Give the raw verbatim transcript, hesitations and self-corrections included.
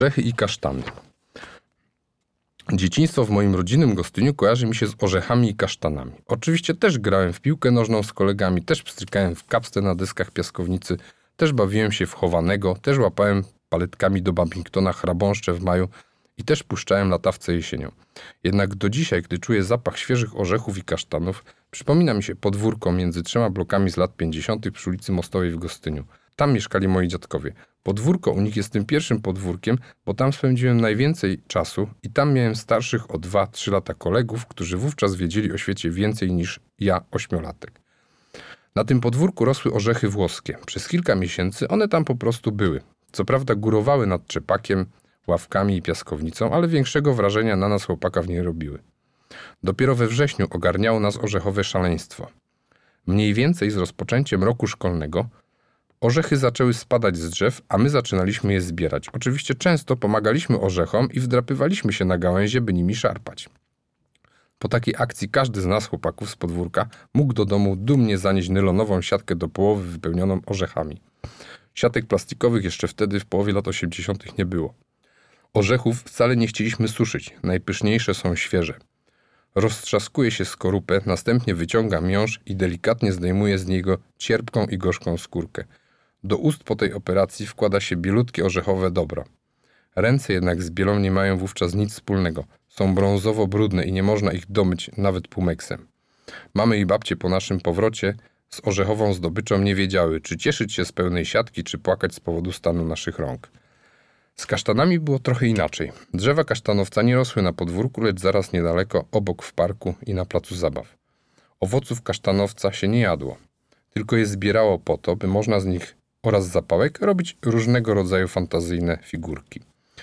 Orzechy i kasztany. Dzieciństwo w moim rodzinnym Gostyniu kojarzy mi się z orzechami i kasztanami. Oczywiście też grałem w piłkę nożną z kolegami, też pstrykałem w kapsle na deskach piaskownicy, też bawiłem się w chowanego, też łapałem paletkami do badmintona chrabąszcze w maju i też puszczałem latawce jesienią. Jednak do dzisiaj, gdy czuję zapach świeżych orzechów i kasztanów, przypomina mi się podwórko między trzema blokami z lat pięćdziesiątych przy ulicy Mostowej w Gostyniu. Tam mieszkali moi dziadkowie. Podwórko u nich jest tym pierwszym podwórkiem, bo tam spędziłem najwięcej czasu i tam miałem starszych o dwa trzy lata kolegów, którzy wówczas wiedzieli o świecie więcej niż ja, ośmiolatek. Na tym podwórku rosły orzechy włoskie. Przez kilka miesięcy one tam po prostu były. Co prawda górowały nad trzepakiem, ławkami i piaskownicą, ale większego wrażenia na nas chłopaka w nie robiły. Dopiero we wrześniu ogarniało nas orzechowe szaleństwo. Mniej więcej z rozpoczęciem roku szkolnego orzechy zaczęły spadać z drzew, a my zaczynaliśmy je zbierać. Oczywiście często pomagaliśmy orzechom i wdrapywaliśmy się na gałęzie, by nimi szarpać. Po takiej akcji każdy z nas, chłopaków z podwórka, mógł do domu dumnie zanieść nylonową siatkę do połowy wypełnioną orzechami. Siatek plastikowych jeszcze wtedy, w połowie lat osiemdziesiątych, nie było. Orzechów wcale nie chcieliśmy suszyć, najpyszniejsze są świeże. Roztrzaskuje się skorupę, następnie wyciąga miąższ i delikatnie zdejmuje z niego cierpką i gorzką skórkę. Do ust po tej operacji wkłada się bielutkie orzechowe dobro. Ręce jednak z bielą nie mają wówczas nic wspólnego. Są brązowo-brudne i nie można ich domyć nawet pumeksem. Mamy i babcie po naszym powrocie z orzechową zdobyczą nie wiedziały, czy cieszyć się z pełnej siatki, czy płakać z powodu stanu naszych rąk. Z kasztanami było trochę inaczej. Drzewa kasztanowca nie rosły na podwórku, lecz zaraz niedaleko, obok w parku i na placu zabaw. Owoców kasztanowca się nie jadło, tylko je zbierało po to, by można z nich oraz zapałek robić różnego rodzaju fantazyjne figurki.